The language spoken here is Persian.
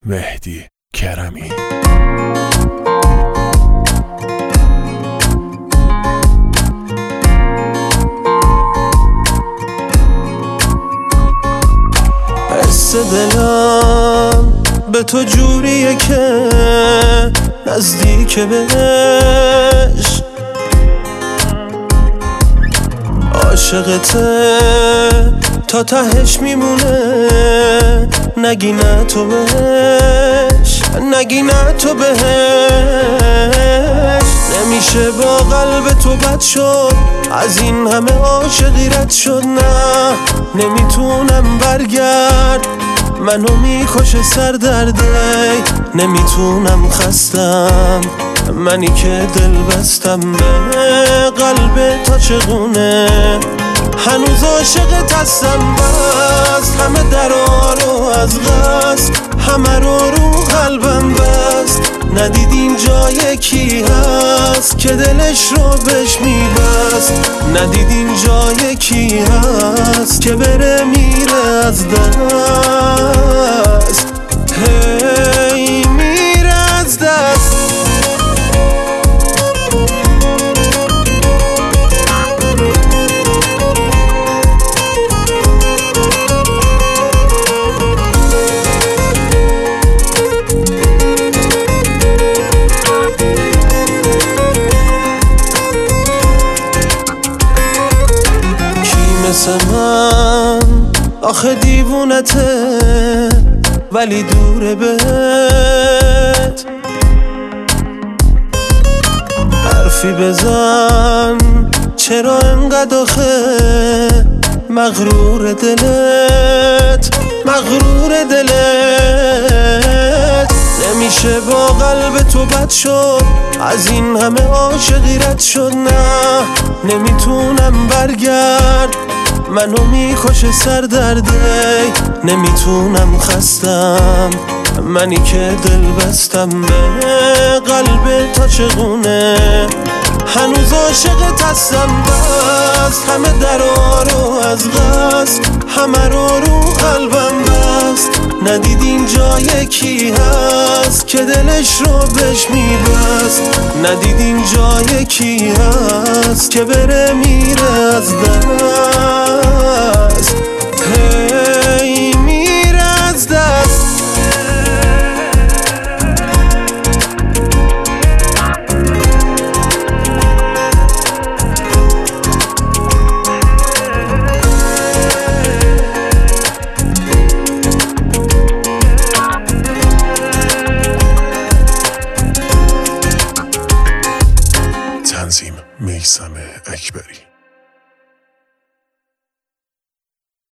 مهدی کرمی. حس دلم به تو جوریه که نزدیک بهش، عاشقته تا تهش میمونه، نگی نه تو بهش، نگی نه تو بهش. نمیشه با قلب تو بد شد، از این همه عاشقی رد شد. نه نمیتونم برگرد، منو میکشه سردرده. نمیتونم خستم، منی که دل بستم به قلب تا چگونه. هنوز عاشقت هستم، بس همه درا رو از قصد، همه رو قلبم بست. ندیدین جای کی هست که دلش رو بهش میبست. ندیدین جای کی هست که بره میره از دست، هی میره از دست. مثل من آخه دیوونته ولی دوره بهت. حرفی بزن چرا انقدر آخه مغرور دلت، مغرور دلت. نمیشه با قلب تو بد شد، از این همه عاشقی رد شد. نه نمیتونم برگرد، منو میکشه سردرده. نمیتونم خستم، منی که دل بستم به قلب تا چگونه. هنوز عاشقت هستم، بس همه درا رو از قصد، همه رو قلبم بست. ندیدین جای کی هست که دلش رو بهش میبست. ندیدین جای کی هست که بره میره از دست، هی میره از دست. تنظیم میثم اکبری.